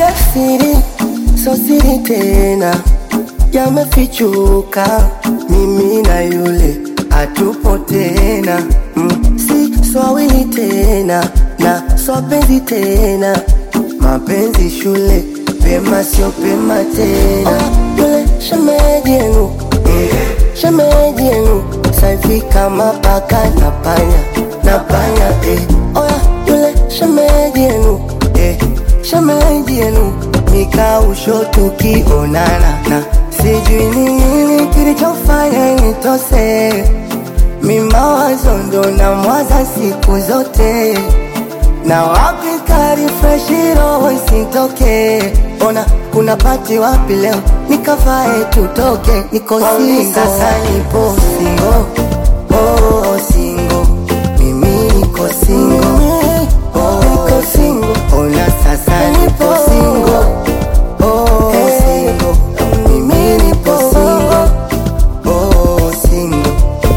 ya siri, so siri tena, yamefichuka, mimi na yule hatupo tena. Si swawili tena, na swapenzi tena, mapenzi shule, pema sio pema tena. Yule shemeji yenu, shemeji yenu, saivi kama paka na panya, oya yule shemeji yenu, shemeji yenu, nikausho tukionana, na sijui ni nini kilichofanya nitose, mimawazo ndo na mwaza siku zote, na wapi karifreshi roho isitoke. Ona kuna pati wapi leo, nikavae tutoke, niko single sasa, nipo single, oh single, mimi niko single, oh niko single. Ona sasa nipo single, oh single, mimi nipo single, oh single.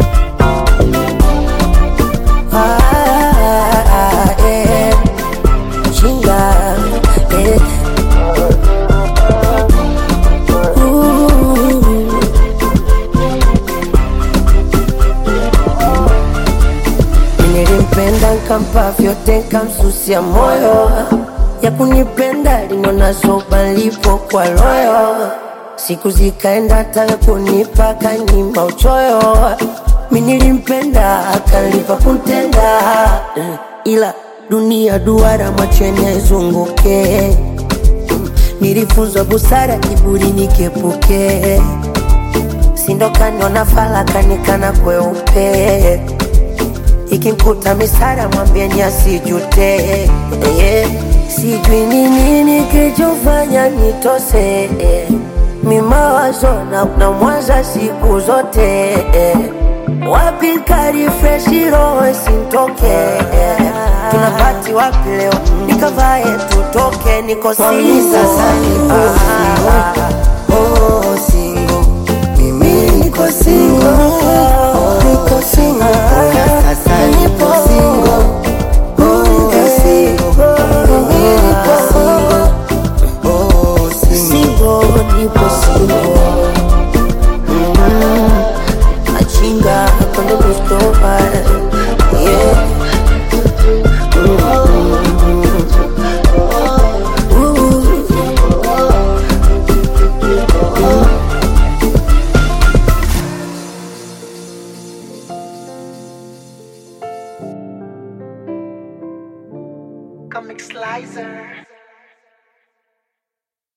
Chinga, nilimpenda nkampa vyote nkamsusia moyo, ya kunipenda linona zoba lipo kwa royo, siku zikaenda taka kunipa kanyima uchoyo, mimi nilimpenda akalipa kuntenda, ila dunia duara mwachene zunguke, nilifunzwa busara kiburi nikepuke, sindokaniona falaka nikana kweupe, ikimkuta misara mwambieni asijute, sijui ni nini kilichofanya nitose, mimawazo na mwaza siku zote, wapi karifreshi roho sintoke, tunapati wapi leo, nikavae tutoke, niko single sasa, nipo single, oh single, mimi niko single, oh niko single. Sasa nipo single, oh niko single, mimi niko single, oh single, nipo single. Achinga cuando gusto yeah. Comic Slicer.